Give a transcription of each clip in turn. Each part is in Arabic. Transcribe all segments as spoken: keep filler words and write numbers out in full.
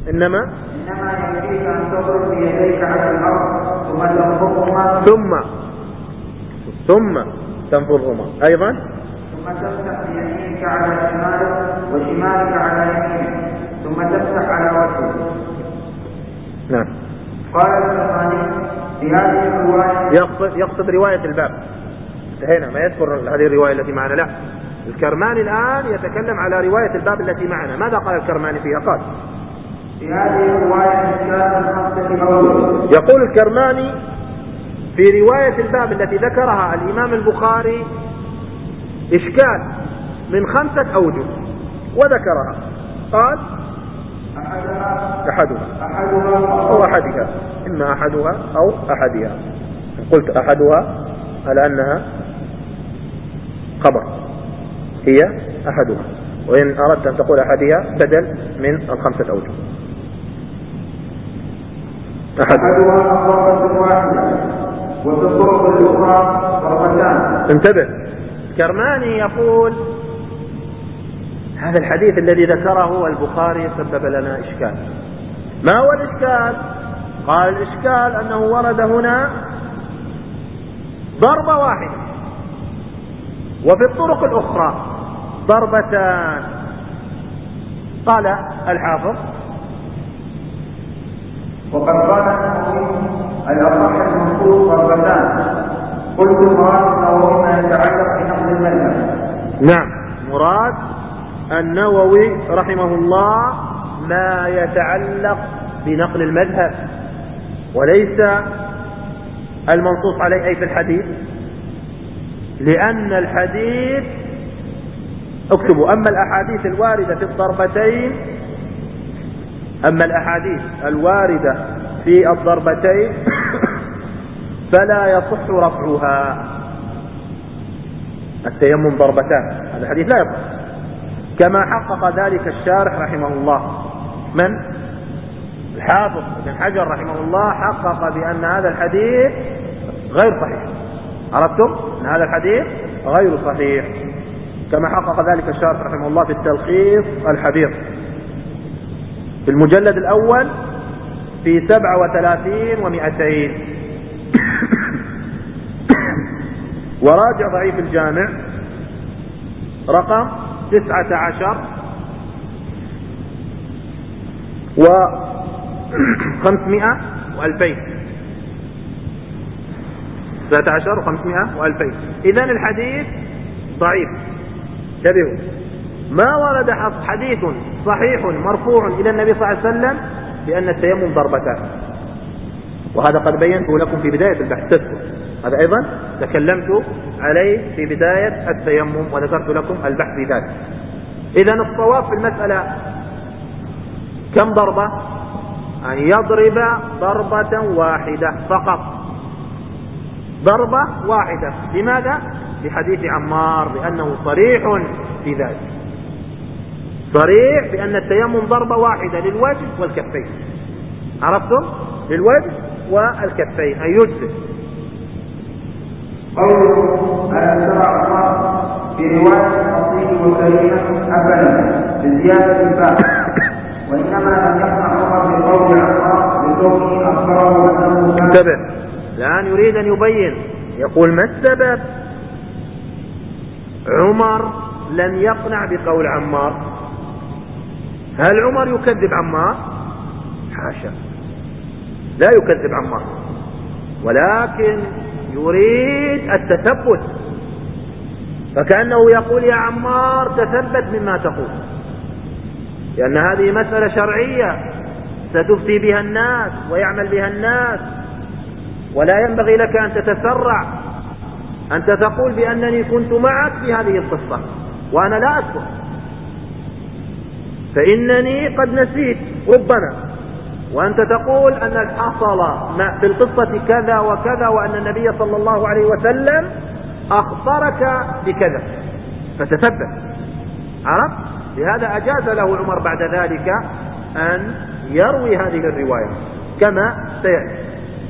إنما إنما يكفيك أن تضرب بيديك على الأرض ثم تنفضهما ثم ثم تنفضهما أيضا ثم تمسح بيمينك على شمالك وشمالك على يمينك ثم تمسح على وجهك. نعم. قال البخاري في هذه الرواية يقصد, يقصد رواية الباب، انتهينا، ما يذكر هذه الرواية التي معنا، لا، الكرماني الآن يتكلم على رواية الباب التي معنا. ماذا قال الكرماني فيها؟ قال في هذه الرواية إشكال خمسة أوجه. يقول الكرماني في رواية الباب التي ذكرها الإمام البخاري إشكال من خمسة أوجه وذكرها. قال أحدها أو أحدها، إما أحدها أو أحدها. قلت أحدها على أنها خبر، هي أحدها، وإن أردت أن تقول أحدها بدل من الخمسة أوجه. أحدها ضربة واحدة وفي الطرق الأخرى ضربتان. انتبه، كرماني يقول هذا الحديث الذي ذكره البخاري سبب لنا إشكال. ما هو الإشكال؟ قال الإشكال أنه ورد هنا ضربة واحدة وفي الطرق الأخرى ضربتان. قال الحافظ وقد قال النووي الأصح المنصوص ضربتان. قلت مراد النووي ما يتعلق بنقل المذهب. نعم، مراد النووي رحمه الله ما يتعلق بنقل المذهب وليس المنصوص عليه أي في الحديث، لأن الحديث، اكتبوا، أما الأحاديث الواردة في الضربتين أما الأحاديث الواردة في الضربتين فلا يصح رفعها. التيمم ضربتان، هذا الحديث لا يصح، كما حقق ذلك الشارح رحمه الله، من الحافظ ابن حجر رحمه الله حقق بأن هذا الحديث غير صحيح. عرفتم أن هذا الحديث غير صحيح، كما حقق ذلك الشارح رحمه الله في التلخيص الحبير في المجلد الأول في سبعة وثلاثين ومئتين. وراجع ضعيف الجامع رقم تسعة عشر وخمسمائة وألفين، تسعة عشر وخمسمائة وألفين. إذن الحديث ضعيف. انتبهوا، ما ورد حديث صحيح مرفوع إلى النبي صلى الله عليه وسلم بأن التيمم ضربتان، وهذا قد بينته لكم في بداية البحث، تذكر هذا أيضا تكلمت عليه في بداية التيمم وذكرت لكم البحث في ذلك. إذن الصواب في المسألة كم ضربة؟ أن يضرب ضربة واحدة فقط، ضربة واحدة. لماذا؟ لحديث عمار، لأنه صريح في ذلك، صريح بأن التيمم ضربة واحدة للوجه والكفين. عرفتم؟ للوجه والكفين أن يجزئ. قوله أن ترى عمار في رواية أصيل وكريمة أبدا بزيادة الباء، وإنما لم يقنع عمر بقول عمار بكونه أخبره أنه كان. انتبه، الآن يريد أن يبين، يقول ما السبب عمر لم يقنع بقول عمار؟ هل عمر يكذب عمار؟ حاشا، لا يكذب عمار، ولكن يريد التثبت، فكأنه يقول يا عمار تثبت مما تقول، لأن هذه مسألة شرعية ستفتي بها الناس ويعمل بها الناس، ولا ينبغي لك أن تتسرع. أنت تقول بأنني كنت معك في هذه القصة وأنا لا أذكر، فإنني قد نسيت ربما، وأنت تقول أن حصل في القصة كذا وكذا وأن النبي صلى الله عليه وسلم أخبرك بكذا، فتثبت. عرفت؟ لهذا أجاز له عمر بعد ذلك أن يروي هذه الرواية كما سيأتي.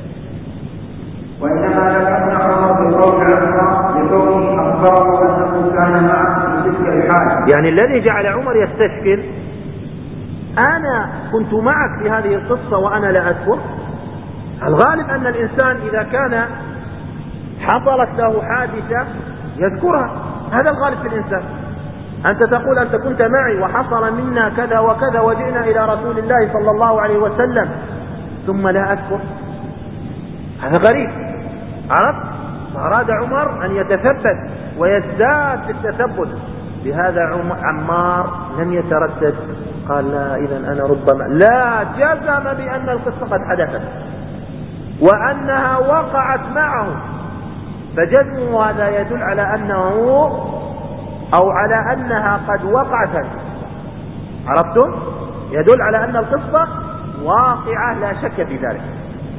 وإنما لم يقنع عمر بقول عمار لكونه أخبره أنه كان معه في تلك الحال. يعني الذي جعل عمر يستشكل أنا كنت معك في هذه القصة وأنا لا أذكر؟ الغالب أن الإنسان إذا كان حصلت له حادثة يذكرها، هذا الغالب في الإنسان. أنت تقول أنت كنت معي وحصل منا كذا وكذا وجئنا إلى رسول الله صلى الله عليه وسلم ثم لا أذكر، هذا غريب. عرفت؟ فأراد عمر أن يتثبت ويزداد في التثبت. بهذا عمار لم يتردد، قال لا إذن أنا ربما لا، جزم بأن القصة قد حدثت وأنها وقعت معه. فجزمه هذا يدل على أنه أو على أنها قد وقعت. عرفتم؟ يدل على أن القصة واقعة لا شك في ذلك.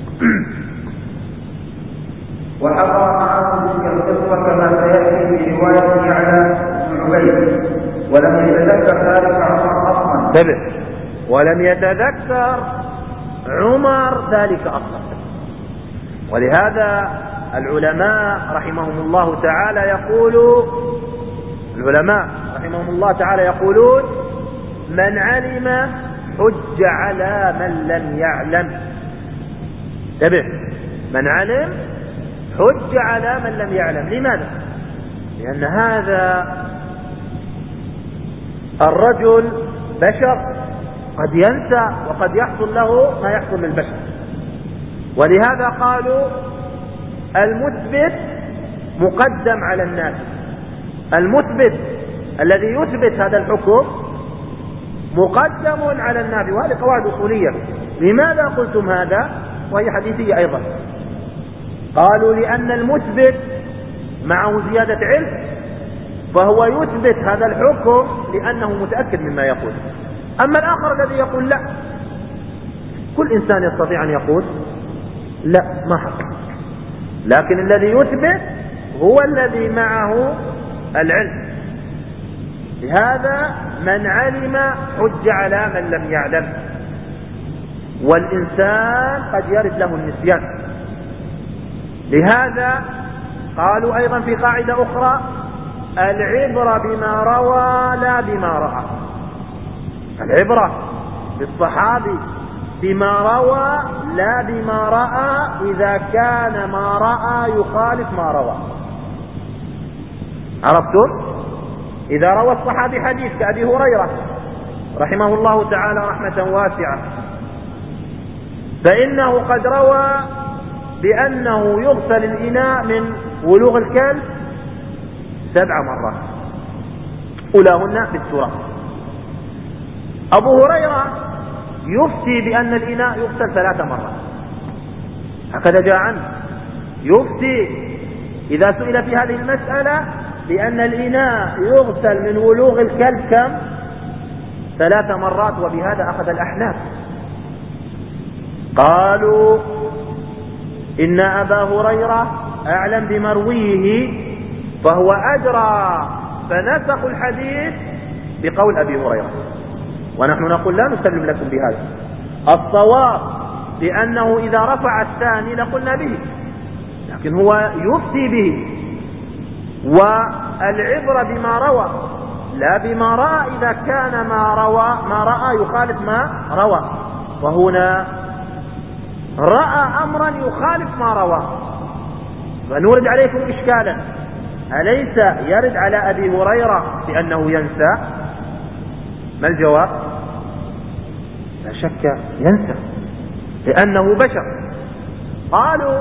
وحضر معه تلك القصة كما سيأتي في رواية يعلى بن عبيد، ولم يتذكر ذلك عمر أصلا. انتبه، ولم يتذكر عمر ذلك أصلا. ولهذا العلماء رحمهم الله تعالى يقولوا العلماء رحمهم الله تعالى يقولون من علم حج على من لم يعلم. انتبه، من علم حج على من لم يعلم. لماذا؟ لأن هذا الرجل بشر، قد ينسى وقد يحصل له ما يحصل للبشر. ولهذا قالوا المثبت مقدم على الناس. المثبت الذي يثبت هذا الحكم مقدم على النافي، وهذه قواعد أصولية. لماذا قلتم هذا؟ وهي حديثية أيضا. قالوا لأن المثبت معه زيادة علم، فهو يثبت هذا الحكم لأنه متأكد مما يقول. أما الآخر الذي يقول لا، كل إنسان يستطيع أن يقول لا ما حصل، لكن الذي يثبت هو الذي معه العلم. لهذا من علم حج على من لم يعلم. والإنسان قد يرد له النسيان. لهذا قالوا أيضا في قاعدة أخرى العبرة بما روى لا بما رأى. العبرة بالصحابي بما روى لا بما رأى إذا كان ما رأى يخالف ما روى. عرفتم؟ إذا روى الصحابي حديث كأبي هريرة رحمه الله تعالى رحمة واسعة، فإنه قد روى بأنه يغسل الإناء من ولوغ الكلب سبع مرات أولاهن بالتراب. أبو هريرة يفتي بأن الإناء يغسل ثلاث مرات، هكذا جاء عنه. يفتي إذا سئل في هذه المسألة بأن الإناء يغسل من ولوغ الكلب كم؟ ثلاث مرات. وبهذا أخذ الأحناف. قالوا إن أبا هريرة أعلم بمرويه فهو أدرى، فنسخوا الحديث بقول أبي هريرة. ونحن نقول لا نسلم لكم بهذا. الصواب بأنه إذا رفع الثاني لقلنا به، لكن هو يفتي به. والعبرة بما روى لا بما رأى إذا كان ما روى ما رأى يخالف ما روى. وهنا رأى أمرا يخالف ما روى. فنورد عليكم إشكالا، أليس يرد على أبي هريرة بأنه ينسى؟ ما الجواب؟ لا شك ينسى لأنه بشر. قالوا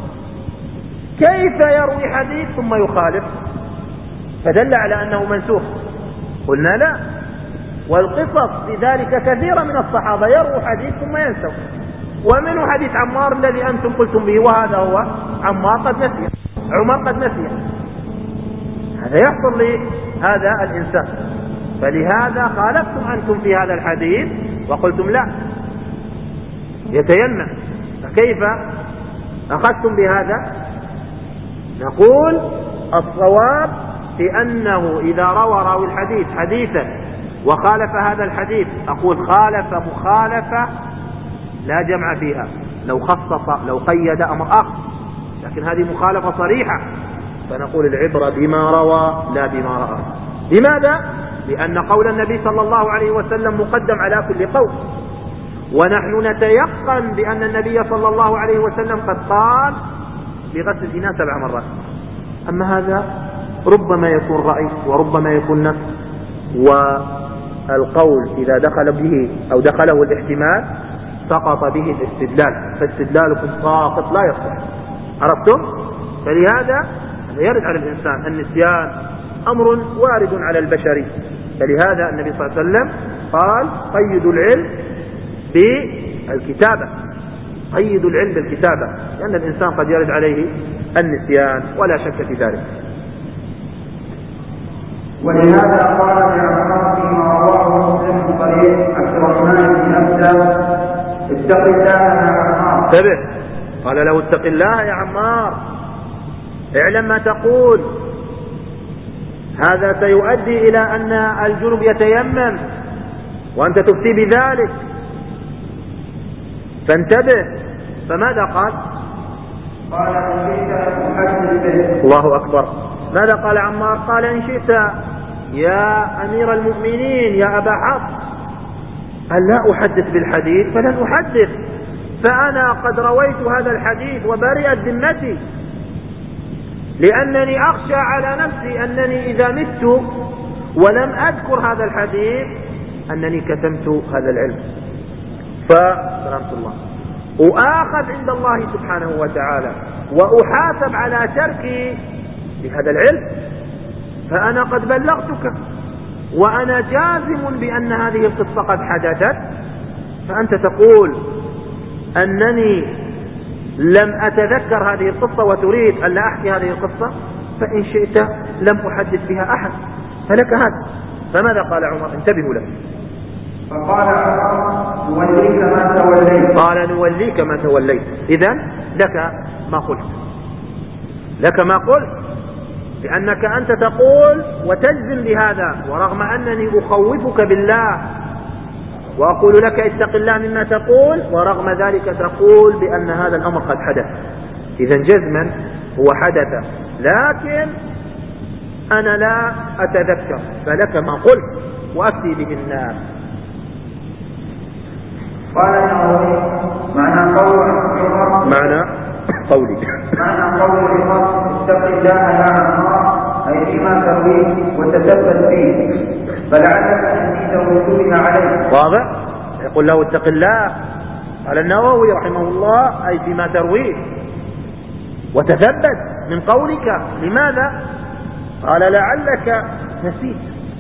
كيف يروي حديث ثم يخالف؟ فدل على أنه منسوخ. قلنا لا، والقصص بذلك كثيرة من الصحابة يروي حديث ثم ينسوا، ومنه حديث عمار الذي أنتم قلتم به، وهذا هو عمار قد نسي، عمر قد نسي. هذا يحصل لهذا الإنسان. فلهذا خالفتم أنتم في هذا الحديث وقلتم لا يتيمم. فكيف أخذتم بهذا؟ نقول الصواب بأنه إذا روى راوي الحديث حديثا وخالف هذا الحديث، أقول خالف مخالفة لا جمع فيها. لو خصص لو قيد أمر آخر، لكن هذه مخالفة صريحة، فنقول العبرة بما روى لا بما رأى. لماذا؟ لأن قول النبي صلى الله عليه وسلم مقدم على كل قول، ونحن نتيقن بأن النبي صلى الله عليه وسلم قد قال بغسل الإناء سبع مرات. أما هذا ربما يكون رأي وربما يكون نص، والقول إذا دخل به أو دخله الاحتمال سقط به الاستدلال، فاستدلالكم ساقط لا يصح. عرفتم؟ فلهذا يرد على الإنسان النسيان، أمر وارد على البشر، فلهذا النبي صلى الله عليه وسلم قال قيدوا العلم بالكتابة، قيدوا العلم بالكتابة، لأن الإنسان قد يرد عليه النسيان ولا شك في ذلك. ولهذا قال لعمر فيما رواه مسلم من طريق عبد الرحمن بن أبدا اتق الله يا عمار. انتبه، قال له اتق الله يا عمار، اعلم ما تقول، هذا سيؤدي إلى أن الجنب يتيمم وأنت تفتي بذلك، فانتبه. فماذا قال؟ قال إن شئت أحدث به. الله أكبر. ماذا قال عمار؟ قال إن شئت يا أمير المؤمنين يا أبا حفص أن لا أحدث بالحديث فلن أحدث، فأنا قد رويت هذا الحديث وبرئت ذمتي، لأنني أخشى على نفسي أنني إذا مت ولم أذكر هذا الحديث أنني كتمت هذا العلم، فسلامة الله أؤاخذ عند الله سبحانه وتعالى وأحاسب على تركي لهذا العلم، فأنا قد بلغتك وأنا جازم بأن هذه القصة قد حدثت، فأنت تقول أنني لم أتذكر هذه القصة وتريد أن لا أحكي هذه القصة، فإن شئت لم أحدث بها أحد، فلك هذا. فماذا قال عمر؟ انتبهوا له. فقال عمر نوليك ما توليت. قال نوليك ما توليت، إذن لك ما قلت، لك ما قلت، لأنك أنت تقول وتجزم بهذا، ورغم أنني أخوفك بالله وأقول لك اتق الله مما تقول، ورغم ذلك تقول بأن هذا الأمر قد حدث. إذن جزما هو حدث، لكن أنا لا أتذكر، فلك ما قلت وأفتي به الناس. قال النووي معنى قول عمر معنى قولي معنى قول عمر اتق الله يا عمار أي فيما ترويه وتثبت فيه، فلعلك أن تزيده عليه. واضح؟ يقول له اتق الله، قال النووي رحمه الله أي فيما ترويه وتثبت من قولك. لماذا؟ قال لعلك نسيت،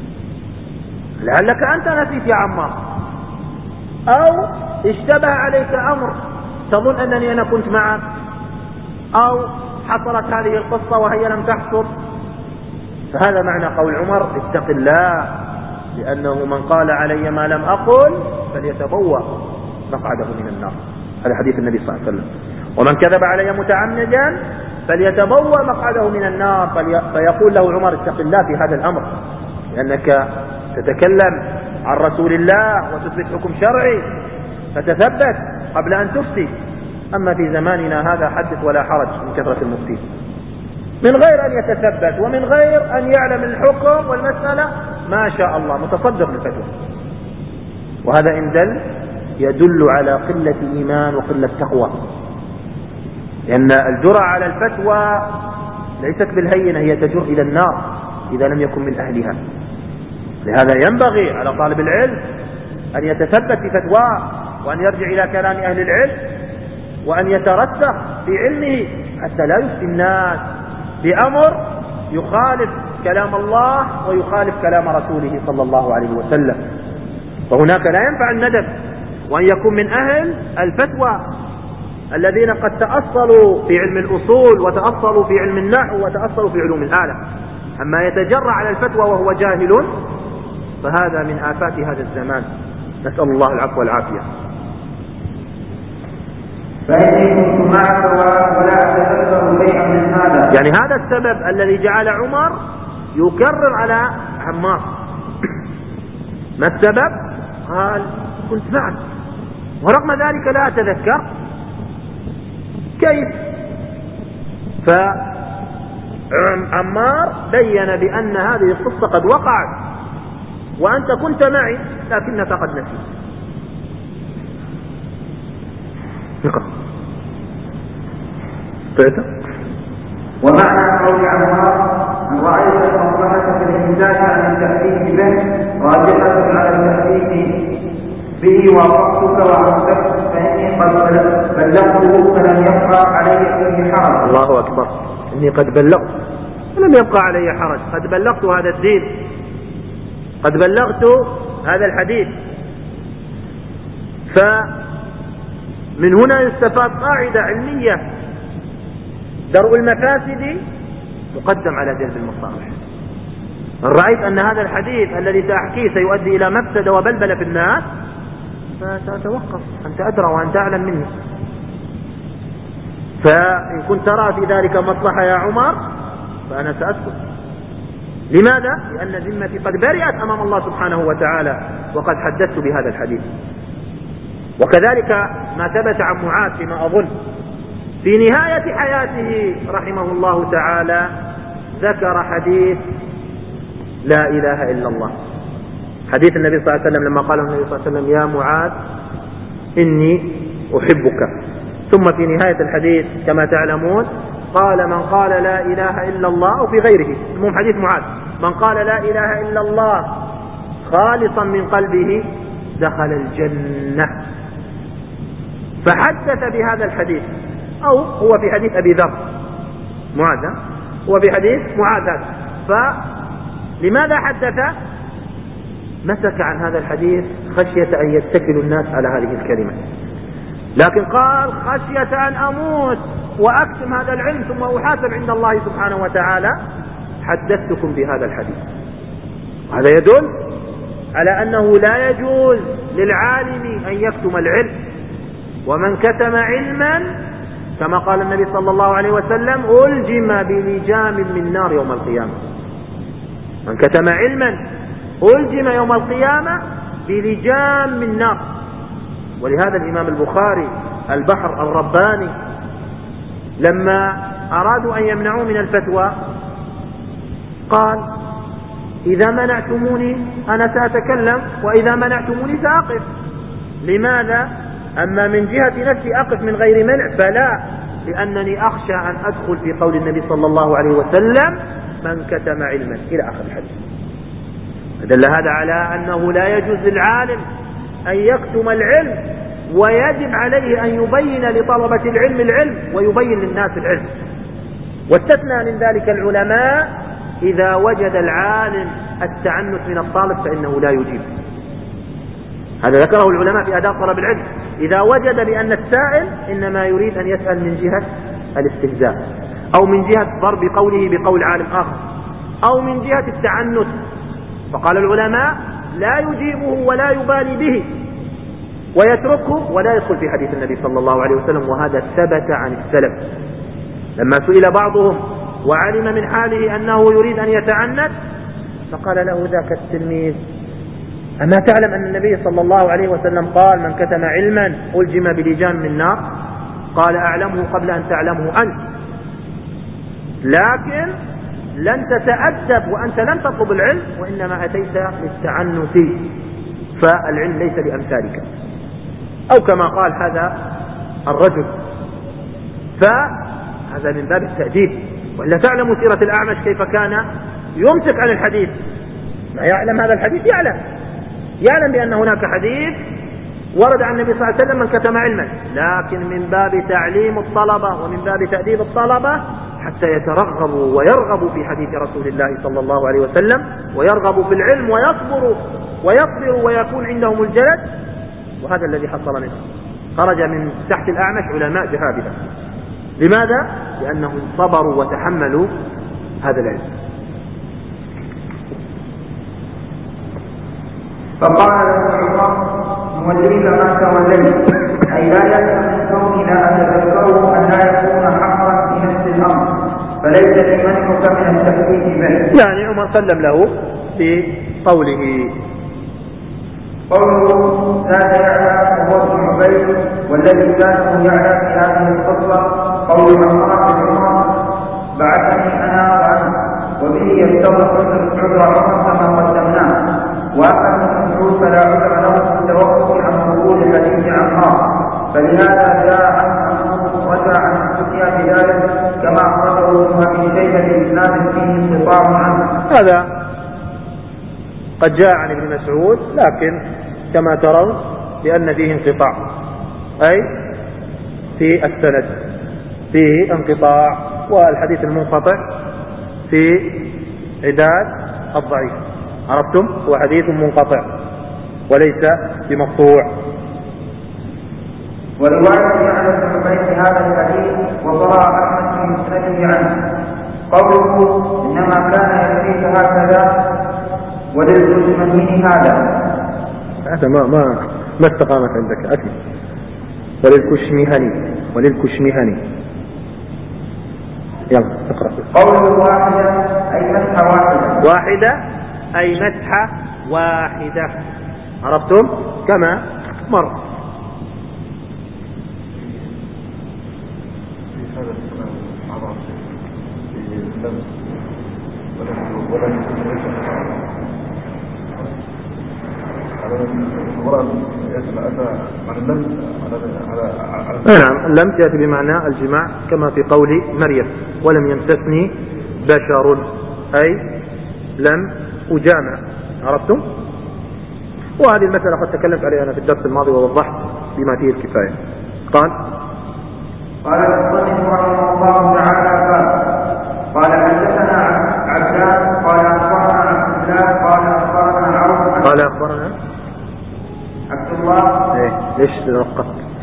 لعلك أنت نسيت يا عمار، أو اشتبه عليك أمر تظن أنني أنا كنت معك، أو حصلت هذه القصة وهي لم تحصل. فهذا معنى قول عمر اتق الله، لأنه من قال علي ما لم أقل فليتبوأ مقعده من النار. هذا حديث النبي صلى الله عليه وسلم. ومن كذب علي متعمدا فليتبوأ مقعده من النار. فيقول له عمر اتق الله في هذا الأمر، لأنك تتكلم عن رسول الله وتثبت حكم شرعي، فتثبت قبل أن تفتي. أما في زماننا هذا حدث ولا حرج من كثرة المفتين، من غير أن يتثبت ومن غير أن يعلم الحكم والمسألة، ما شاء الله متصدق بالفتوى. وهذا إن دل يدل على قلة إيمان وقلة تقوى، لأن الجرأة على الفتوى ليست بالهينة، هي تجر إلى النار إذا لم يكن من أهلها. لهذا ينبغي على طالب العلم أن يتثبت في فتواه، وأن يرجع إلى كلام أهل العلم، وأن يترسخ في علمه حتى لا يفتي الناس بأمر يخالف كلام الله ويخالف كلام رسوله صلى الله عليه وسلم. فهناك لا ينفع الندب، وأن يكون من أهل الفتوى الذين قد تأصلوا في علم الأصول وتأصلوا في علم النحو وتأصلوا في علوم الآلة. أما يتجرع على الفتوى وهو جاهل فهذا من آفات هذا الزمان، نسأل الله العفو والعافية. فإني كنت معك ولا أتذكر شيئا من هذا. يعني هذا السبب الذي جعل عمر يكرر على عمار. ما السبب؟ قال كنت معك ورغم ذلك لا أتذكر. كيف؟ فعمار بين بأن هذه القصة قد وقعت، وأنت كنت معي لكنك قد نسيت. ومعنى قول عمار أن رأيت المصلحة في الإمساك عن التحديث به راجحة على التحديث به ووقفتك وعمتك فإني قد بلغته فلم يبقى علي فيه حرج. الله أكبر. إني قد بلغت فلم يبقى علي حرج. قد بلغت هذا الدين، قد بلغت هذا الحديث. فمن هنا يستفاد قاعدة علمية: درء المفاسد مقدم على جلب المصالح. إن رأيت أن هذا الحديث الذي سأحكيه سيؤدي إلى مفسدة وبلبلة في الناس فسأتوقف، أنت أدرى وأنت أعلم مني. فإن كنت ترى في ذلك مصلحة يا عمر فأنا سأسكت. لماذا؟ لأن ذمتي قد برئت أمام الله سبحانه وتعالى وقد حدثت بهذا الحديث. وكذلك ما ثبت عن معاذ فيما أظن في نهاية حياته رحمه الله تعالى، ذكر حديث لا إله إلا الله، حديث النبي صلى الله عليه وسلم لما قال النبي صلى الله عليه وسلم: يا معاذ إني أحبك. ثم في نهاية الحديث كما تعلمون قال: من قال لا إله إلا الله، أو في غيره، المهم حديث معاذ: من قال لا إله إلا الله خالصا من قلبه دخل الجنة. فحدث بهذا الحديث، أو هو في حديث أبي ذر معاذ، هو في حديث معاذ. فلماذا حدث؟ مسك عن هذا الحديث خشية أن يتكل الناس على هذه الكلمة، لكن قال: خشية أن أموت وأكتم هذا العلم ثم أحاسب عند الله سبحانه وتعالى حدثتكم بهذا الحديث. وهذا يدل على أنه لا يجوز للعالم أن يكتم العلم، ومن كتم علما كما قال النبي صلى الله عليه وسلم: ألجم بلجام من نار يوم القيامة. من كتم علما ألجم يوم القيامة بلجام من نار. ولهذا الإمام البخاري البحر الرباني لما أرادوا أن يمنعوا من الفتوى قال: إذا منعتموني أنا سأتكلم، وإذا منعتموني سأقف. لماذا؟ أما من جهة نفسي أقف من غير منع فلا، لأنني أخشى أن أدخل في قول النبي صلى الله عليه وسلم: من كتم علما، إلى آخر الحديث. دل هذا على أنه لا يجوز للعالم أن يكتم العلم، ويجب عليه أن يبين لطلبة العلم العلم ويبين للناس العلم. واستثنى من ذلك العلماء إذا وجد العالم التعنت من الطالب فإنه لا يجيب. هذا ذكره العلماء في آداب طلب العلم: إذا وجد بأن السائل إنما يريد أن يسأل من جهة الاستهزاء، أو من جهة ضرب قوله بقول عالم آخر، أو من جهة التعنت، فقال العلماء: لا يجيبه ولا يبالي به ويتركه ولا يدخل في حديث النبي صلى الله عليه وسلم. وهذا ثبت عن السلف. لما سئل بعضهم وعلم من حاله أنه يريد أن يتعنت فقال له ذاك التلميذ: أما تعلم أن النبي صلى الله عليه وسلم قال: من كتم علما ألجم بلجام من نار؟ قال: أعلمه قبل أن تعلمه أنت، لكن لن تتأدب وأنت لم تطلب العلم، وإنما أتيت للتعنت، فالعلم ليس لأمثالك. أو كما قال هذا الرجل. فهذا من باب التأديب. وإلا تعلم سيرة الأعمش كيف كان يمسك عن الحديث، ما يعلم هذا الحديث، يعلم يعلم بأن هناك حديث ورد عن النبي صلى الله عليه وسلم: من كتم علما، لكن من باب تعليم الطلبة ومن باب تأديب الطلبة حتى يترغبوا ويرغبوا في حديث رسول الله صلى الله عليه وسلم، ويرغبوا في العلم ويصبروا ويصبروا ويكون عندهم الجلد. وهذا الذي حصل منه، خرج من تحت الأعمش علماء جهابذة. لماذا؟ لأنهم صبروا وتحملوا هذا العلم. فقال له عمر: موليك ما توليت، أي لا يلزم من كوني لا أتذكره أن لا يكون حقا في نفس الأمر، فليس لي منعك من التحديث به. يعني عمر سلم له في قوله. قوله: زاد يعلى وهو ابن عبيد، والذي زاده يعلى في هذه القصة قول عمر بن عمر: بعثني أنا وأنت، وبه يتضح عذر عمر كما قدمناه. وأما ابن مسعود فلا عذر له في التوقف عن قبول حديث عمار، فلهذا جاء عنه رجع عن الفتيا بذلك كما أخرجه ابن أبي شيبة بإسناد فيه انقطاع عنه. هذا قد جاء عن ابن مسعود، لكن كما ترون لأن فيه انقطاع، أي في السند فيه انقطاع، والحديث المنقطع في عداد الضعيف. عرفتم؟ هو حديث منقطع وليس بمقطوع. ورواية عن ابن عبيد هذا الحديث وطلع أحمد في مسنده عنه قوله إنما كان يكفيك هكذا وللكشمهين هذا. هذا ما ما ما استقامت عندك أكيد. وللكشمهني وللكشمهني يلا اقرأ. قوله واحدة أي مسحة واحدة. واحدة أي مسحة واحدة. عرفتم؟ كما مر. نعم، لم تأتي بمعنى الجماع كما في قول مريم ولم يمسسني بشر، أي لم أجامع. عرفتم؟ وهذه المسألة قد تكلمت عليها أنا في الدرس الماضي ووضحت بما فيه الكفاية. قال قال المصنف رحمه الله تعالى قال حدثنا عبدان قال أخبرنا عبد الله قال أخبرنا عوف قال أخبرنا عبد الله. إيه ليش توقفت؟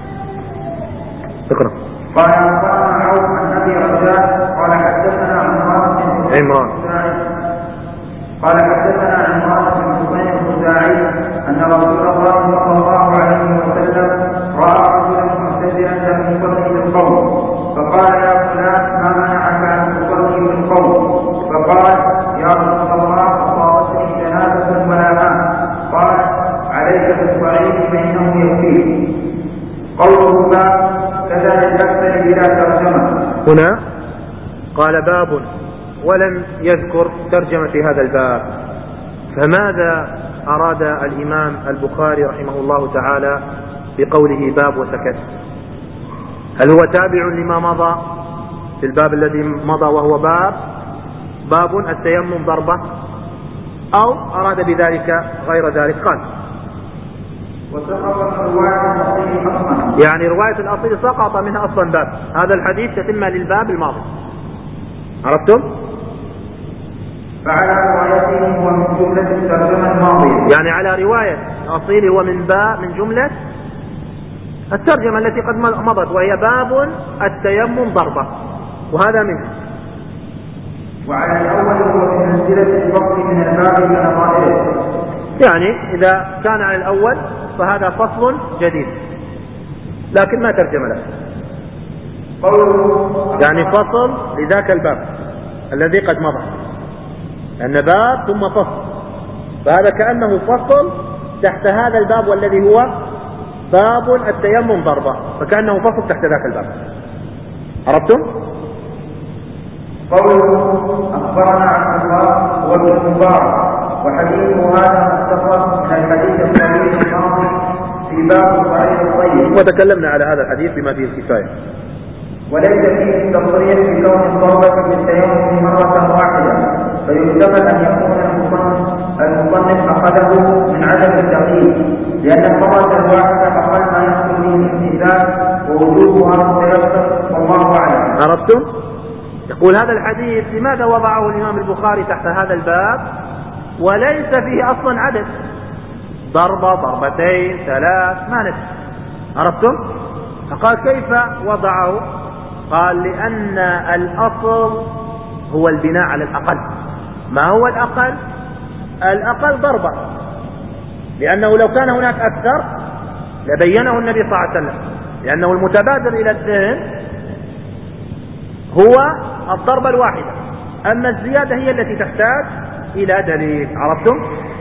اقرأ. قال أخبرنا عوف عن أبي رجاء قال حدثنا عمران بن عمران قال حدثنا عمران بن حسين الخزاعي أن رسول الله صلى الله عليه وسلم رأى رجلا معتذرا لم يصلي بالقوم فقال يا فلان ما منعك أن تصلي بالقوم؟ فقال يا رسول الله أصابتني جنابة ولا ماء. قال عليك بالصعيد فإنه يكفيك. قوله باب كذا للأكثر بلا ترجمة. هنا قال باب ولم يذكر ترجمة في هذا الباب، فماذا أراد الإمام البخاري رحمه الله تعالى بقوله باب وسكت؟ هل هو تابع لما مضى في الباب الذي مضى وهو باب باب التيمم ضربة، أو أراد بذلك غير ذلك؟ قال يعني رواية الأصيل سقط منها أصلا باب، هذا الحديث تتم للباب الماضي. عرفتم؟ فعلى روايته هو من جملة الترجمة الماضية، يعني على رواية الأصيل هو من باب من جملة الترجمة التي قد مضت، وهي باب التيمم ضربة، وهذا منه. وعلى الأول هو من منزلة الفصل من الباب كنظائره، يعني إذا كان على الأول فهذا فصل جديد لكن ما ترجم له، يعني فصل لذاك الباب الذي قد مضى، لأن باب ثم فصل، فهذا كأنه فصل تحت هذا الباب والذي هو باب التيمم ضربة، فكأنه فصل تحت ذاك الباب. عرفتم؟ قوله أخبرنا عبد الله وابن المبارك وحديثه هذا مستقر من الحديث الطويل الماضي في باب الصعيد الطيب، وتكلمنا على هذا الحديث بما فيه الكفاية. وليس فيه تصريح بكون الضربة بالتيمم مرة واحدة، فيحتمل أن يكون المصنف أخذه من عدم التقييد، لأن المرة الواحدة أقل ما يحصل به الامتثال ووجوبها متيسر والله أعلم. عرفتم؟ يقول هذا الحديث لماذا وضعه الإمام البخاري تحت هذا الباب وليس فيه أصلا عدد، ضربة ضربتين ثلاث ما ندري. عرفتم؟ فقال كيف وضعه؟ قال لأن الأصل هو البناء على الأقل. ما هو الأقل؟ الأقل ضربة، لأنه لو كان هناك أكثر لبينه النبي صلى الله عليه وسلم، لأنه المتبادر إلى الذهن هو الضربة الواحدة، أما الزيادة هي التي تحتاج إلى دليل. عرفتم؟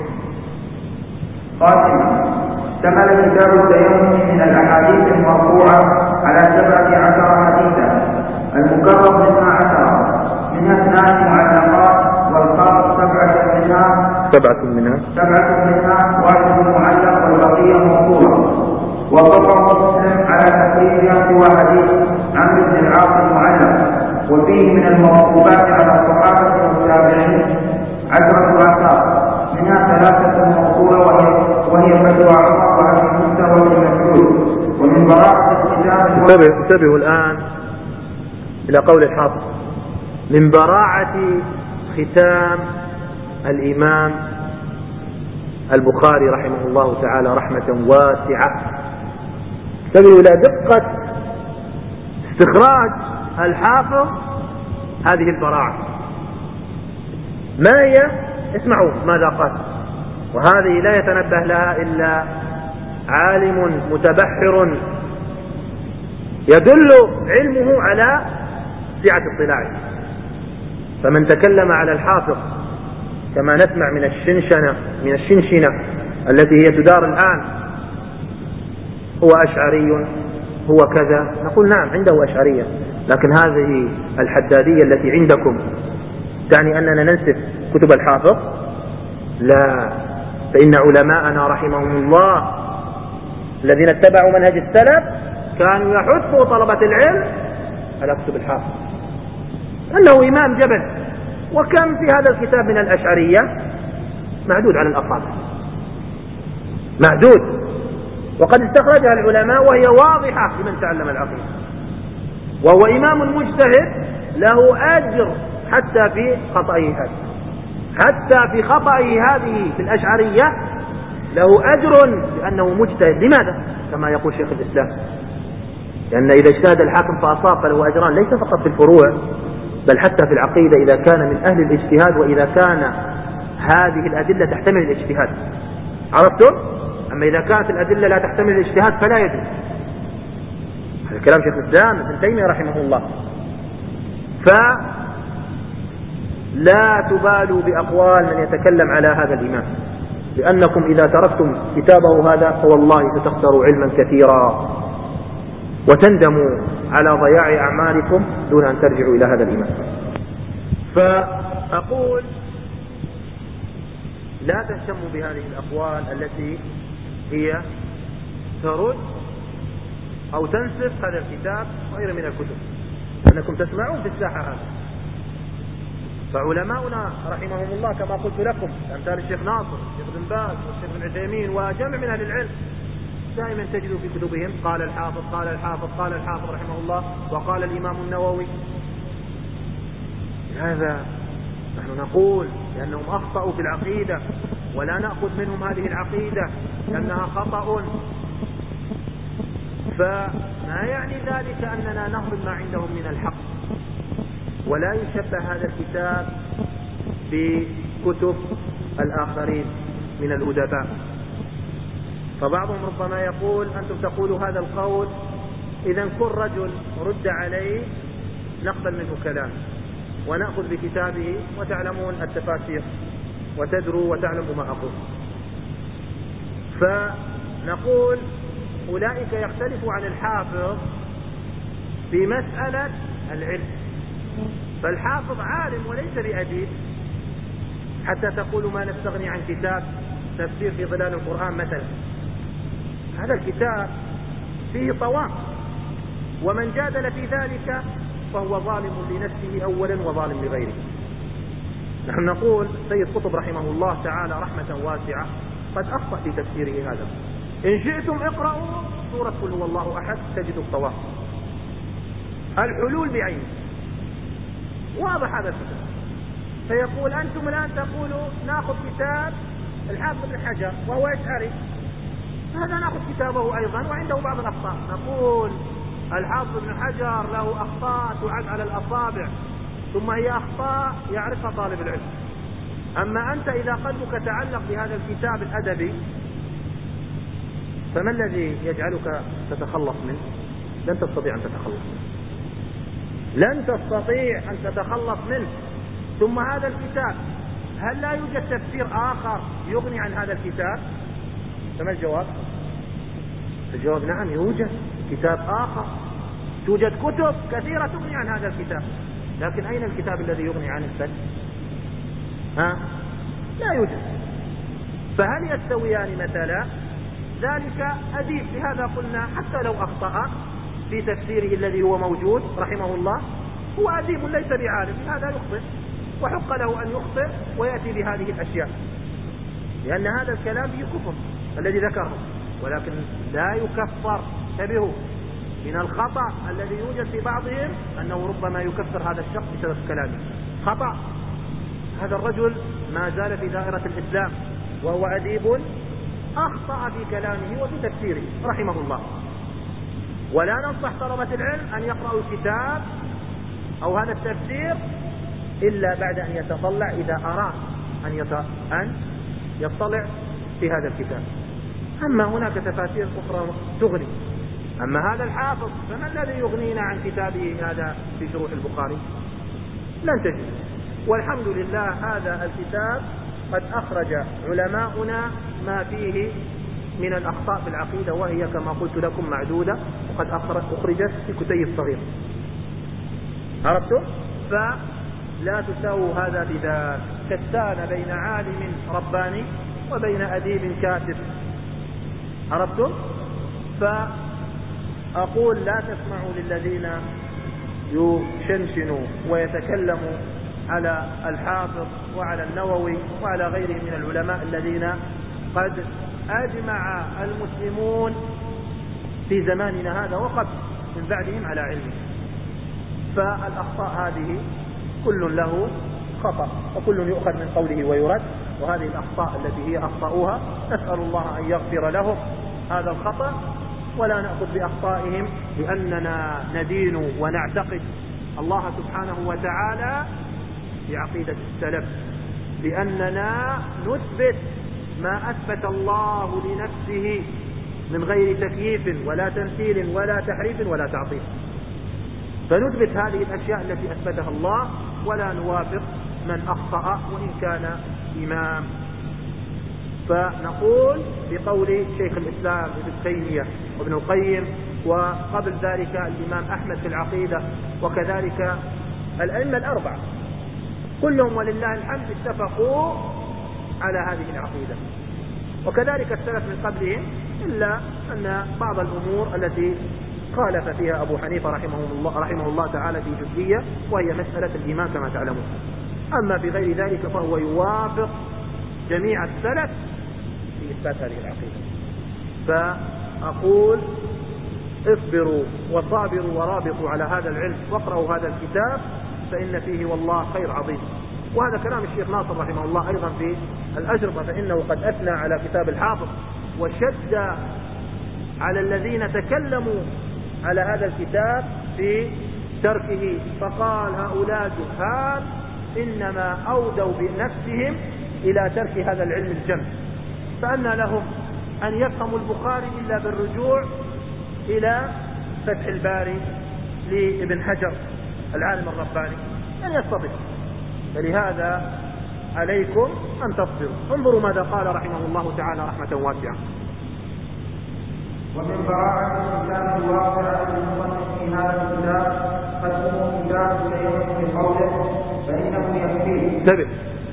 قال اشتمل كتاب التيمم من الأحاديث المرفوعة على سبعة عشر حديثا، المكرر منها عشرة، منها اثنان معلقات والخاص سبعة منها سبعة منها سبعة منها واحد معلق والبقية موصولة. وقرر مسلم على تقريبها سوى حديث عمرو بن العاص المعلق، وفيه من الموقوفات على الصحابة والتابعين عشرة آثار، منها ثلاثة موصولة وهي وهي فتوى عمر وابي موسى وابن مسعود. ومن براءة الكتاب انتبهوا انتبهوا الآن إلى قول الحافظ: من براعة ختام الإمام البخاري رحمه الله تعالى رحمة واسعة. انتبهوا إلى دقة استخراج الحافظ هذه البراعة. ما هي؟ اسمعوا ماذا قال، وهذه لا يتنبه لها إلا عالم متبحر يدل علمه على سعة اطلاعه. فمن تكلم على الحافظ كما نسمع من الشنشنة من الشنشنة التي هي تدار الآن، هو أشعري هو كذا، نقول نعم عنده أشعرية، لكن هذه الحدادية التي عندكم تعني أننا ننسف كتب الحافظ؟ لا، فإن علماءنا رحمهم الله الذين اتبعوا منهج السلف كانوا يحثوا طلبة العلم على كتب الحافظ، أنه إمام جبل. وكم في هذا الكتاب من الأشعرية؟ معدود على الأصابع، معدود، وقد استخرجها العلماء وهي واضحة لمن تعلم العقيدة. وهو إمام مجتهد له أجر حتى في خطئه هذه، حتى في خطئه هذه في الأشعرية له أجر لأنه مجتهد. لماذا؟ كما يقول شيخ الإسلام، لأن إذا اجتهد الحاكم فأصاب فله أجران، ليس فقط في الفروع بل حتى في العقيدة إذا كان من أهل الاجتهاد، وإذا كان هذه الأدلة تحتمل الاجتهاد. عرفتم؟ أما إذا كانت الأدلة لا تحتمل الاجتهاد فلا يجوز. هذا كلام شيخ الإسلام ابن تيمية رحمه الله. فلا تبالوا بأقوال من يتكلم على هذا الإمام، لأنكم إذا تركتم كتابه هذا فوالله ستخسروا علما كثيرا وتندموا على ضياع أعمالكم دون أن ترجعوا إلى هذا الإمام. فأقول لا تهتموا بهذه الأقوال التي هي ترد أو تنسف هذا الكتاب وغير من الكتب، أنكم تسمعون في الساحة هذا. فعلماؤنا رحمهم الله كما قلت لكم أمثال الشيخ ناصر، الشيخ بن باز، والشيخ بن عثيمين وجمع من أهل العلم دائما تجدوا في كتبهم قال الحافظ قال الحافظ قال الحافظ رحمه الله وقال الإمام النووي. لهذا نحن نقول لأنهم أخطأوا في العقيدة ولا نأخذ منهم هذه العقيدة لأنها خطأ. فما يعني ذلك أننا نهرب ما عندهم من الحق. ولا يشبه هذا الكتاب بكتب الآخرين من الأدباء. فبعضهم ربما يقول أنتم تقولوا هذا القول، إذا كل رجل رد عليه نقبل منه كلام ونأخذ بكتابه، وتعلمون التفاسير وتدروا وتعلموا ما أقول. فنقول أولئك يختلفوا عن الحافظ في مسألة العلم، فالحافظ عالم وليس بأديب حتى تقول ما نستغني عن كتاب تفسير في ظلال القرآن مثلا. هذا الكتاب فيه طوام، ومن جادل في ذلك فهو ظالم لنفسه أولا وظالم لغيره. نحن نقول سيد قطب رحمه الله تعالى رحمة واسعة قد أخطأ في تفسيره هذا. إن شئتم اقرأوا سورة قل هو الله أحد تجدوا الطوام، الحلول بعينه، واضح هذا الكتاب. فيقول أنتم الآن تقولوا نأخذ كتاب الحافظ بن حجر وهو أشعري، هذا نأخذ كتابه أيضا وعنده بعض الأخطاء. نقول الحافظ بن حجر له أخطاء تعد على الأصابع، ثم هي أخطاء يعرفها طالب العلم. أما أنت إذا قلبك تعلق بهذا الكتاب الأدبي فما الذي يجعلك تتخلص منه؟ لن تستطيع أن تتخلص منه، لن تستطيع أن تتخلص منه. ثم هذا الكتاب هل لا يوجد تفسير آخر يغني عن هذا الكتاب؟ فما الجواب؟ الجواب نعم يوجد كتاب آخر، توجد كتب كثيرة تغني عن هذا الكتاب، لكن أين الكتاب الذي يغني عن الفن؟ ها؟ لا يوجد. فهل يستويان مثلا؟ ذلك أديب، لهذا قلنا حتى لو أخطأ في تفسيره الذي هو موجود رحمه الله، هو أديب ليس بعالم، لهذا يخطئ، وحق له أن يخطئ ويأتي بهذه الأشياء، لأن هذا الكلام فيه كفر الذي ذكره، ولكن لا يكفر. انتبهوا من الخطأ الذي يوجد في بعضهم أنه ربما يكفر هذا الشخص بسبب كلامه. خطأ. هذا الرجل ما زال في دائرة الإسلام وهو أديب، أخطأ في كلامه وفي تفسيره رحمه الله. ولا ننصح طلبة العلم أن يقرأوا الكتاب أو هذا التفسير إلا بعد أن يتطلع، إذا أراد أن, يت... أن يطلع في هذا الكتاب. أما هناك تفاسير أخرى تغني. أما هذا الحافظ فما الذي يغنينا عن كتابه هذا في شروح البخاري؟ لن تجد. والحمد لله هذا الكتاب قد أخرج علماؤنا ما فيه من الأخطاء في العقيدة، وهي كما قلت لكم معدودة، وقد أخرجت في كتيب صغير. عرفتم؟ فلا تساووا هذا بذاك. شتان بين عالم رباني وبين أديب كاتب. عرفتم؟ فأقول لا تسمعوا للذين يشنشنوا ويتكلموا على الحافظ وعلى النووي وعلى غيرهم من العلماء الذين قد أجمع المسلمون في زماننا هذا وقد من بعدهم على علمه. فالأخطاء هذه كل له خطأ، وكل يؤخذ من قوله ويرد. وهذه الأخطاء التي هي أخطأوها نسأل الله أن يغفر لهم هذا الخطأ، ولا نأخذ بأخطائهم، لأننا ندين ونعتقد الله سبحانه وتعالى بعقيدة السلف، لأننا نثبت ما أثبت الله لنفسه من غير تكييف ولا تمثيل ولا تحريف ولا تعطيل. فنثبت هذه الأشياء التي أثبتها الله، ولا نوافق من أخطأ وإن كان إمام. فنقول بقول شيخ الإسلام ابن تيمية وابن القيم، وقبل ذلك الإمام أحمد في العقيدة، وكذلك الأئمة الأربعة كلهم ولله الحمد اتفقوا على هذه العقيدة، وكذلك السلف من قبلهم، إلا أن بعض الأمور التي خالف فيها أبو حنيفة رحمه الله, رحمه الله تعالى في جزئية، وهي مسألة الإيمان كما تعلمون. أما في غير ذلك فهو يوافق جميع السلف في إثبات هذه العقيدة. فأقول اصبروا وصابروا ورابطوا على هذا العلم، واقرأوا هذا الكتاب، فإن فيه والله خير عظيم. وهذا كلام الشيخ ناصر رحمه الله أيضا في الأجربة، فإنه قد أثنى على كتاب الحافظ وشد على الذين تكلموا على هذا الكتاب في تركه، فقال هؤلاء جهال إنما أودوا بنفسهم إلى ترك هذا العلم الجم، فأن لهم أن يفهموا البخاري إلا بالرجوع إلى فتح الباري لابن حجر العالم الرباني، لن يستطيع. فلهذا عليكم أن تصبروا. انظروا ماذا قال رحمه الله تعالى رحمة واسعة. ومن براءة الإسلام الواقعة للمصنف في هذا الكتاب قدموا كتاب شيء في قوله فإنه يكفيه. انتبه،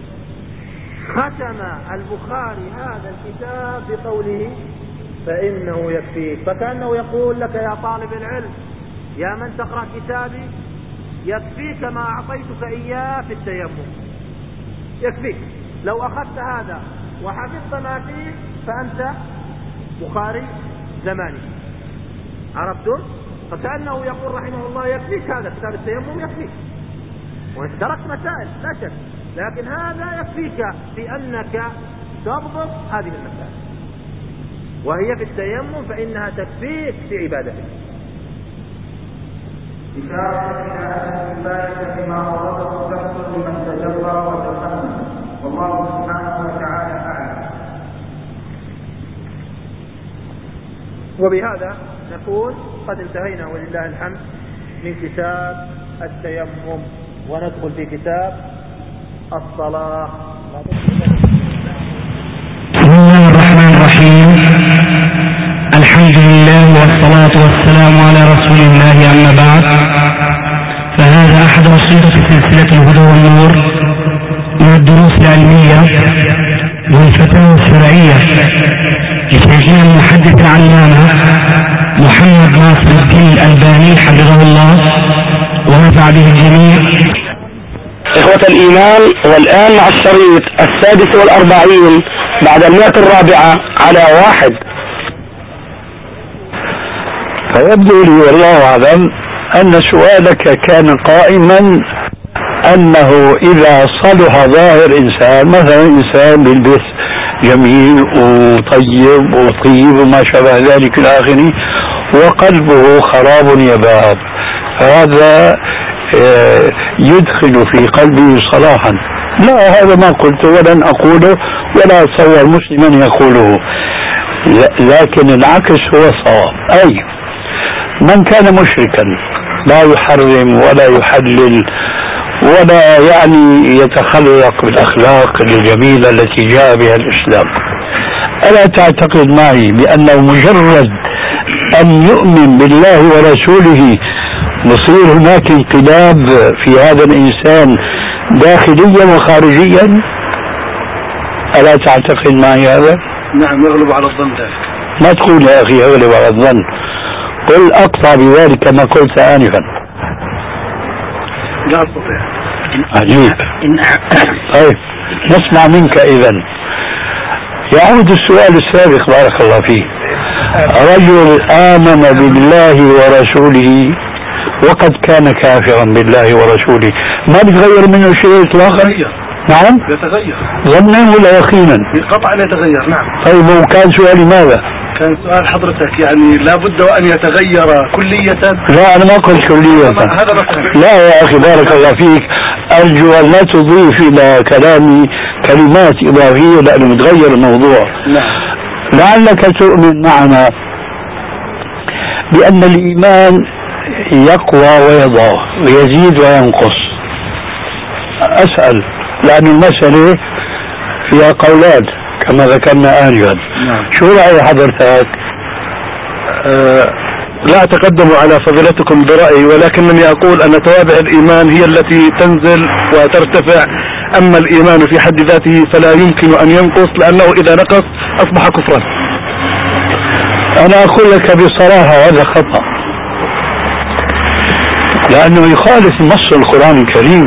ختم البخاري هذا الكتاب بقوله فإنه يكفيك، فكأنه يقول لك يا طالب العلم يا من تقرأ كتابي يكفيك ما أعطيتك إياه في التيمم، يكفيك. لو أخذت هذا وحفظت ما فيه فأنت بخاري زماني. عرفتم؟ فكأنه يقول رحمه الله يكفيك هذا كتاب التيمم، يكفيك، وانت تركت مسائل لا شك، لكن هذا يكفيك بأنك تضبط هذه المسائل، وهي في التيمم فإنها تكفيك في عبادتك. إشارة إلى أن الكفاية بما ورده تحصل لمن تجبر وتفهم، والله سبحانه وتعالى أعلم. وبهذا نكون قد انتهينا ولله الحمد من كتاب التيمم، وندخل في كتاب الصلاة. بسم الله الرحمن الرحيم، الحمد لله والصلاة والسلام على رسول الله، أما بعد، فهذا أحد أصيلة سلسلة الهدى والنور من الدروس المحدث العلامة محمد ناصر الدين الألباني حفظه الله ونفع به الجميع. إخوة الإيمان، والآن مع الشريط السادس والأربعين بعد المئة الرابعة على واحد. فيبدو لي والله أعلم أن سؤالك كان قائما أنه إذا صلح ظاهر إنسان، مثلا إنسان بيلبس جميل وطيب وطيب وما شابه ذلك إلى آخره، وقلبه خراب يباب، هذا يدخل في قلبه صلاحا. لا، هذا ما قلته ولن أقوله ولا أتصور مسلما يقوله، لكن العكس هو الصواب. أي من كان مشركا لا يحرم ولا يحلل ولا يعني يتخلق بالأخلاق الجميلة التي جاء بها الإسلام، ألا تعتقد معي بأنه مجرد أن يؤمن بالله ورسوله يصير هناك انقلاب في هذا الإنسان داخليا وخارجيا؟ ألا تعتقد معي هذا؟ نعم، يغلب على الظن ذلك. ما تقول يا أخي يغلب على الظن، قل أقطع بذلك كما قلت آنفا. لا أستطيع. عجيب. طيب نسمع منك إذن. يعود السؤال السابق بارك الله فيه. رجل آمن بالله ورسوله وقد كان كافرا بالله ورسوله، ما بيتغير منه شيء إطلاقا؟ نعم يتغير ظنا ولا يقينا؟ قطعا يتغير. نعم. طيب وكان سؤالي ماذا؟ كان سؤال حضرتك يعني لابد وأن يتغير كلية. لا أنا ما قلت كلية. هذا مثلا. لا يا أخي بارك الله فيك، أرجو أن لا تضيف إلى كلامي كلمات إضافية لأنه متغير الموضوع. نعم. لعلك تؤمن معنا بأن الإيمان يقوى ويضعف ويزيد وينقص. أسأل لأن المسألة فيها قولات كما ذكرنا آنفا. نعم. شو رأي حضرتك؟ أه لا أتقدم على فضيلتكم برأيي، ولكنني أقول أن توابع الإيمان هي التي تنزل وترتفع، أما الإيمان في حد ذاته فلا يمكن أن ينقص، لأنه إذا نقص أصبح كفرا. أنا أقول لك بصراحة هذا خطأ، لأنه يخالف نص القرآن الكريم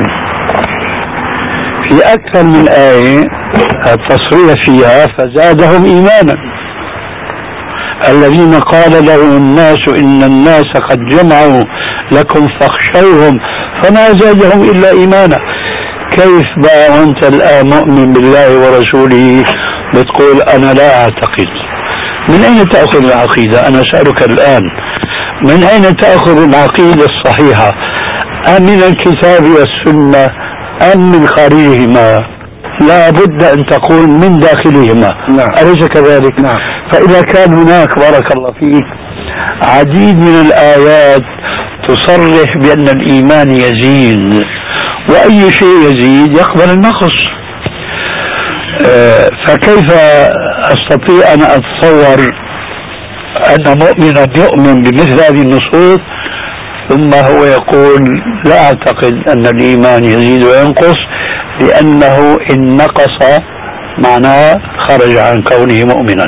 في أكثر من آية التصريح فيها فزادهم إيمانا. الذين قال لهم الناس إن الناس قد جمعوا لكم فاخشوهم فما زادهم إلا إيمانا. كيف بقى وأنت الآن مؤمن بالله ورسوله بتقول أنا لا أعتقد؟ من أين تأخذ العقيدة؟ أنا أسألك الآن، من أين تأخذ العقيدة الصحيحة؟ أم من الكتاب والسنة أم من خارجهما؟ لا بد أن تقول من داخلهما. نعم. أليس كذلك؟ نعم. فإذا كان هناك بارك الله فيك عديد من الآيات تصرح بأن الإيمان يزيد، وأي شيء يزيد يقبل النقص، أه فكيف أستطيع أن أتصور أن مؤمنا يؤمن بمثل هذه النصوص ثم هو يقول لا أعتقد أن الإيمان يزيد وينقص، لأنه إن نقص معناه خرج عن كونه مؤمنا.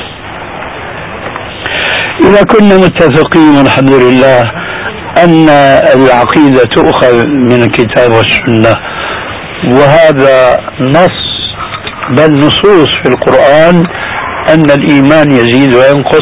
إذا كنا متفقين والحمد لله أن العقيدة تؤخذ من الكتاب والسنة، وهذا نص بل نصوص في القرآن أن الإيمان يزيد وينقص،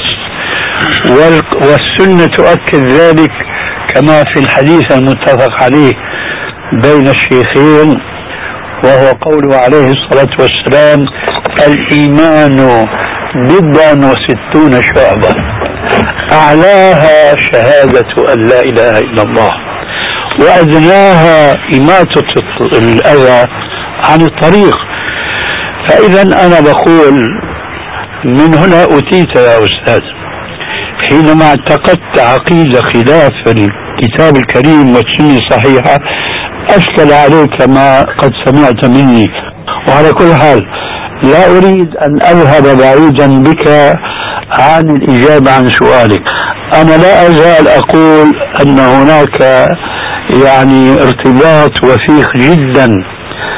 والسنة تؤكد ذلك كما في الحديث المتفق عليه بين الشيخين، وهو قوله عليه الصلاة والسلام الإيمان بضع وستون شعبة أعلاها شهادة أن لا إله إلا الله وأدناها إماتة الأذى عن الطريق. فإذا أنا بقول من هنا أتيت يا أستاذ حينما اعتقدت عقيدة خلاف الكتاب الكريم والسنة الصحيحة أشكل عليك ما قد سمعت مني. وعلى كل حال لا أريد أن أذهب بعيدا بك عن الإجابة عن سؤالك. أنا لا أزال أقول أن هناك يعني ارتباط وثيق جدا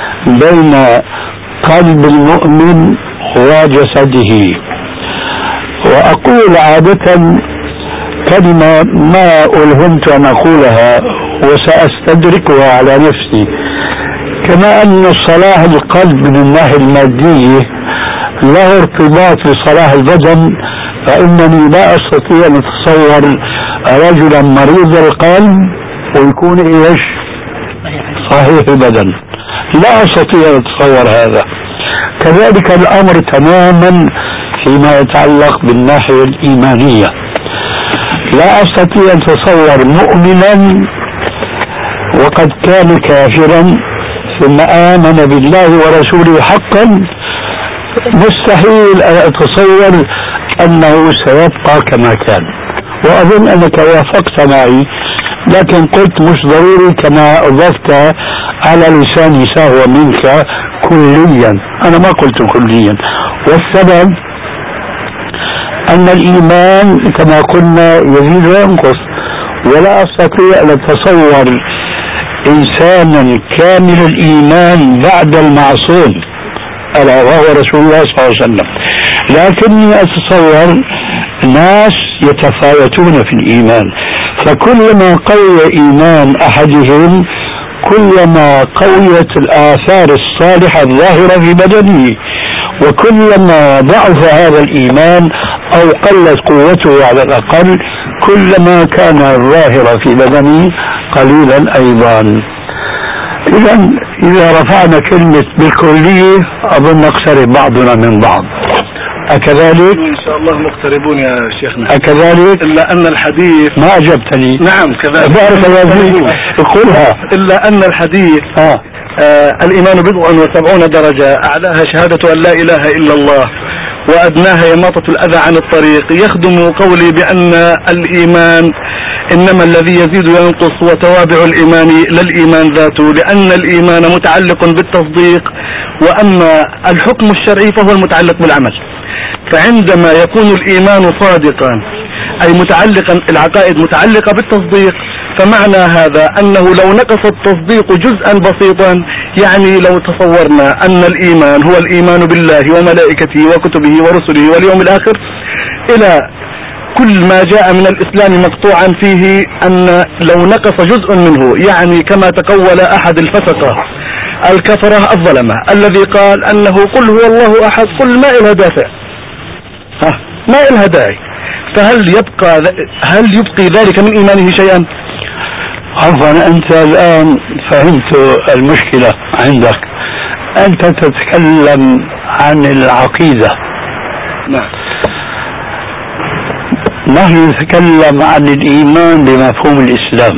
بين قلب المؤمن وجسده. وأقول عادة كلمة ما ألهمت أن أقولها وسأستدركها على نفسي، كما أن صلاح القلب من الناحية المادية له ارتباط بصلاح البدن، فإنني لا أستطيع أن أتصور رجلا مريض القلب ويكون إيش صحيح البدن، لا أستطيع أن أتصور هذا. كذلك الأمر تماما فيما يتعلق بالناحية الإيمانية، لا أستطيع أن أتصور مؤمنا وقد كان كافرا ثم آمن بالله ورسوله حقا، مستحيل أن أتصور أنه سيبقى كما كان. وأظن أنك وافقت معي، لكن قلت مش ضروري كما أضفت على لساني سهوا منك كليا، أنا ما قلت كليا. والسبب أن الإيمان كما قلنا يزيد وينقص، ولا أستطيع أن أتصور إنسانا كامل الإيمان بعد المعصوم ألا وهو رسول الله صلى الله عليه وسلم، لكني أتصور ناس يتفاوتون في الإيمان، فكلما قوي إيمان أحدهم كلما قويت الآثار الصالحة الظاهرة في بدنه، وكلما ضعف هذا الإيمان أو قلت قوته على الأقل كلما كان الظاهر في بدنه قليلا أيضا. إذا إذا رفعنا كلمة بالكلية أظن نقترب بعضنا من بعض، أكذلك؟ إن شاء الله مقتربون يا شيخنا. أكذلك؟ إلا أن الحديث ما أجبتني. نعم كذلك. بارك الله فيك، قلها. إلا أن الحديث آه. آه الإيمان بضع وسبعون درجة، أعلاها شهادة أن لا إله إلا الله وأدناها إماطة الأذى عن الطريق. يخدم قولي بأن الإيمان إنما الذي يزيد وينقص وتوابع الإيمان للإيمان ذاته، لأن الإيمان متعلق بالتصديق، وأما الحكم الشرعي فهو المتعلق بالعمل. فعندما يكون الإيمان صادقا أي متعلقا، العقائد متعلقة بالتصديق، فمعنى هذا أنه لو نقص التصديق جزءا بسيطا، يعني لو تصورنا أن الإيمان هو الإيمان بالله وملائكته وكتبه ورسله واليوم الآخر إلى كل ما جاء من الإسلام مقطوعا فيه، أن لو نقص جزء منه، يعني كما تقول أحد الفسقة الكفرة الظلمة الذي قال أنه قل هو الله أحد، قل ما إلها دافع، ما إلها داعي، فهل يبقى هل يبقي ذلك من إيمانه شيئا؟ عفوا، أنت الآن فهمت المشكلة عندك. أنت تتكلم عن العقيدة، نعم، نحن نتكلم عن الإيمان بمفهوم الإسلام.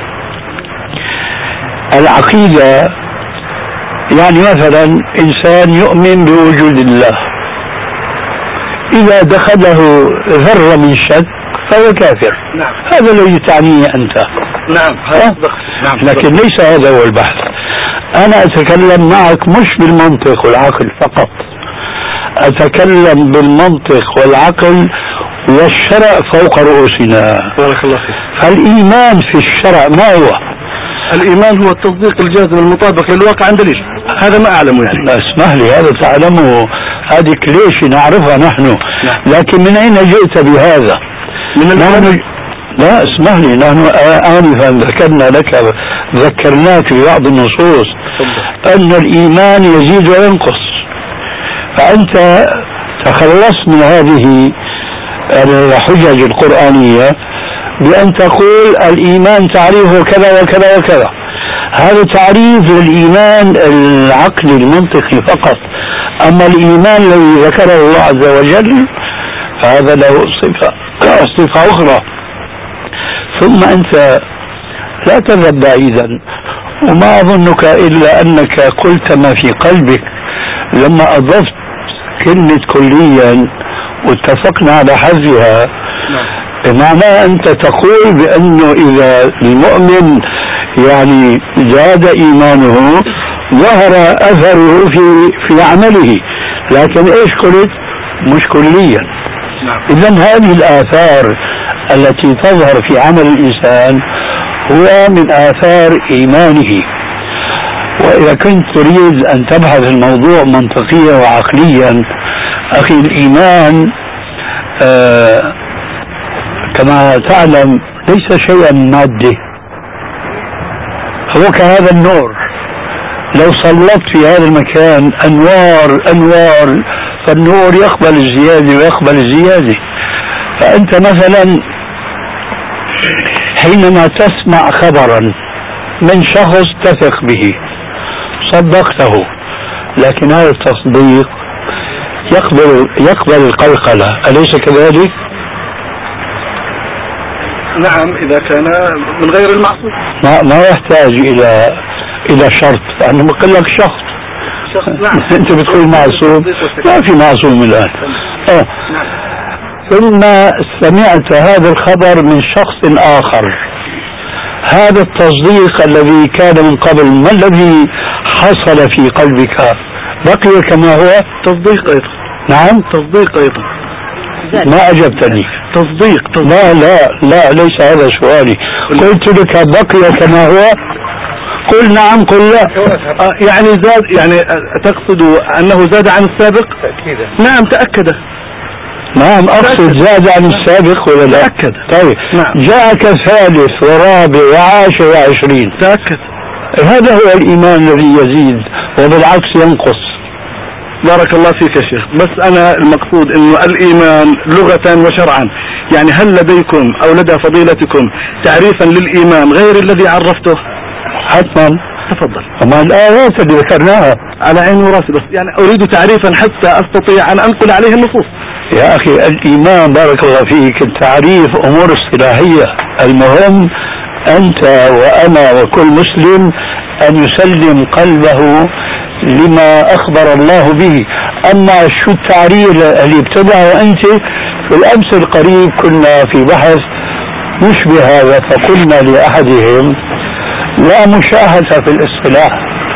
العقيدة يعني مثلا إنسان يؤمن بوجود الله، إذا دخله ذرة من شك فهو كافر. نعم. هذا الذي تعنيه أنت. نعم. نعم. لكن ليس هذا هو البحث. أنا أتكلم معك مش بالمنطق والعقل فقط، أتكلم بالمنطق والعقل والشرع فوق رؤوسنا. بارك الله فيك. فالإيمان في الشرع ما هو؟ الإيمان هو التصديق الجازم المطابق للواقع عند دليل، هذا ما أعلمه يعني. لا اسمح لي، هذا تعلمه، هذه كليشة نعرفها نحن. نعم. لكن من أين جئت بهذا؟ من نحن لا اسمح لي، نحن آنفا ذكرنا لك ذكرناك في بعض النصوص أن الإيمان يزيد وينقص، فأنت تخلصت من هذه الحجج القرآنية بأن تقول الإيمان تعريفه كذا وكذا وكذا. هذا تعريف للإيمان العقلي المنطقي فقط، أما الإيمان الذي ذكره الله عز وجل فهذا له صفة صفة أخرى. ثم أنت لا تذهب بعيدا، وما أظنك إلا أنك قلت ما في قلبك لما أضفت كلمة كليا واتفقنا على حذفها. بمعنى أنت تقول بأنه إذا المؤمن يعني زاد إيمانه ظهر أثره في في عمله، لكن إيش قلت؟ مش كليا. إذن هذه الآثار التي تظهر في عمل الإنسان هو من آثار إيمانه. وإذا كنت تريد أن تبحث الموضوع منطقيا وعقليا، أخي، الإيمان آه كما تعلم ليس شيئا مادي، هو كهذا النور، لو سلطت في هذا المكان أنوار أنوار فالنور يقبل الزيادة ويقبل الزيادة. فأنت مثلا حينما تسمع خبرا من شخص تثق به صدقته، لكن هذا التصديق يقبل يقبل القلقلة، أليس كذلك؟ نعم، إذا كان من غير المعصوم ما ما يحتاج إلى إلى شرط، أنا بقول لك شخص. نعم. أنت بتقول معصوم، ما في معصوم الآن. آه. نعم. ثم سمعت هذا الخبر من شخص آخر، هذا التصديق الذي كان من قبل ما الذي حصل في قلبك؟ بقي كما هو؟ تصديق أيضا. نعم، تصديق أيضا. ما أجبتني. تصديق, تصديق. لا لا لا ليس هذا سؤالي. قلت لك بقي كما هو، قل نعم قل لا. يعني زاد، يعني تقصد أنه زاد عن السابق؟ تأكيدا. نعم تأكد. نعم أقصد زاد عن السابق ولا لا؟ تأكد. طيب نعم. جاءك ثالث ورابع وعاشر وعشرين، تأكد. هذا هو الإيمان الذي يزيد وبالعكس ينقص. بارك الله فيك يا شيخ، بس أنا المقصود إنه الإيمان لغة وشرعا، يعني هل لديكم أو لدى فضيلتكم تعريفا للإيمان غير الذي عرفته؟ حتما. تفضل. وما الآيات اللي ذكرناها على عين وراسي، بس يعني أريد تعريفا حتى أستطيع أن أنقل عليه النصوص. يا أخي الإيمان بارك الله فيك التعريف أمور اصطلاحية، المهم أنت وأنا وكل مسلم أن يسلم قلبه لما أخبر الله به. أما شو التعريف اللي ابتدعه أنت؟ في الأمس القريب كنا في بحث يشبه هذا، فقلنا لأحدهم لا مشاهدة في الاصطلاح،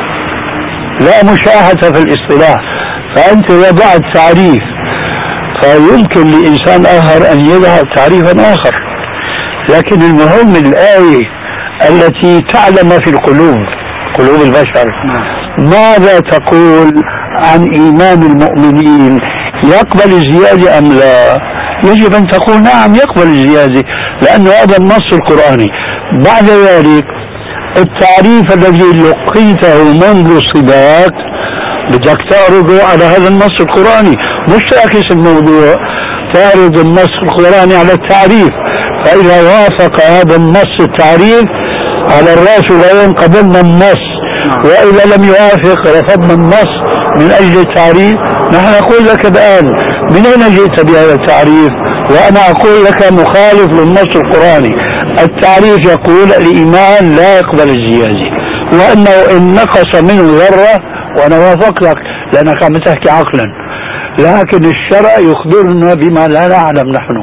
لا مشاهدة في الاصطلاح، فأنت وضعت تعريف فيمكن لإنسان آخر أن يضع تعريفا آخر، لكن المهم الآية التي تعلم في القلوب، قلوب البشر، ماذا تقول عن إيمان المؤمنين؟ يقبل الزيادة أم لا؟ يجب أن تقول نعم يقبل الزيادة، لأنه هذا النص القرآني. بعد ذلك التعريف الذي لقيته منذ الصباك بدك تعرضه على هذا النص القرآني، مش تعكس الموضوع، تعرض النص القرآني على التعريف، فإذا وافق هذا النص التعريف على الرأس والعين قبلنا النص، وإذا لم يوافق رفضنا النص من أجل التعريف. نحن نقول لك الآن من أين جئت بهذا التعريف؟ وأنا أقول لك مخالف للنص القرآني. التعريف يقول الإيمان لا يقبل الزيادة، وأنه إن نقص منه ذرة، وأنا وافقتك لأنك عم تحكي عقلا، لكن الشرع يخبرنا بما لا نعلم نحن،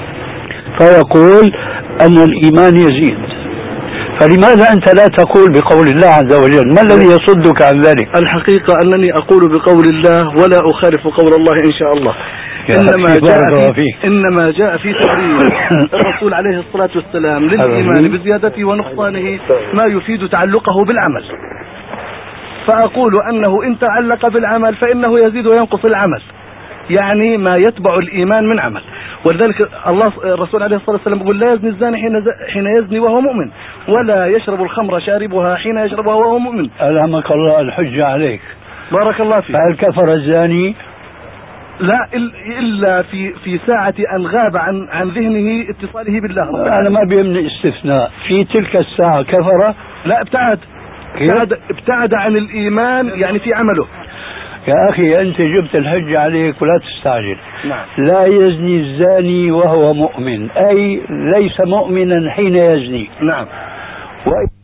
فيقول أن الإيمان يزيد. فلماذا أنت لا تقول بقول الله عز وجل؟ ما الذي يصدك عن ذلك؟ الحقيقة أنني أقول بقول الله ولا أخالف قول الله إن شاء الله. إنما جاء في إنما جاء في تقرير الرسول عليه الصلاة والسلام للإيمان بزيادته ونقصانه ما يفيد تعلقه بالعمل، فأقول أنه إن تعلق بالعمل فإنه يزيد وينقص العمل، يعني ما يتبع الإيمان من عمل. ولذلك الله الرسول عليه الصلاة والسلام يقول لا يزني الزاني حين يزني وهو مؤمن، ولا يشرب الخمر شاربها حين يشربها وهو مؤمن. ألهمك الله الحجة عليك. بارك الله فيك. فهل كفر الزاني؟ لا، إلا في في ساعة أن غاب عن عن ذهنه اتصاله بالله. أنا ما بيمني استثناء في تلك الساعة كفر؟ لا، ابتعد ابتعد, ابتعد عن الإيمان يعني في عمله. يا أخي أنت جبت الحج عليك ولا تستعجل. نعم. لا يزني الزاني وهو مؤمن، أي ليس مؤمنا حين يزني. نعم. و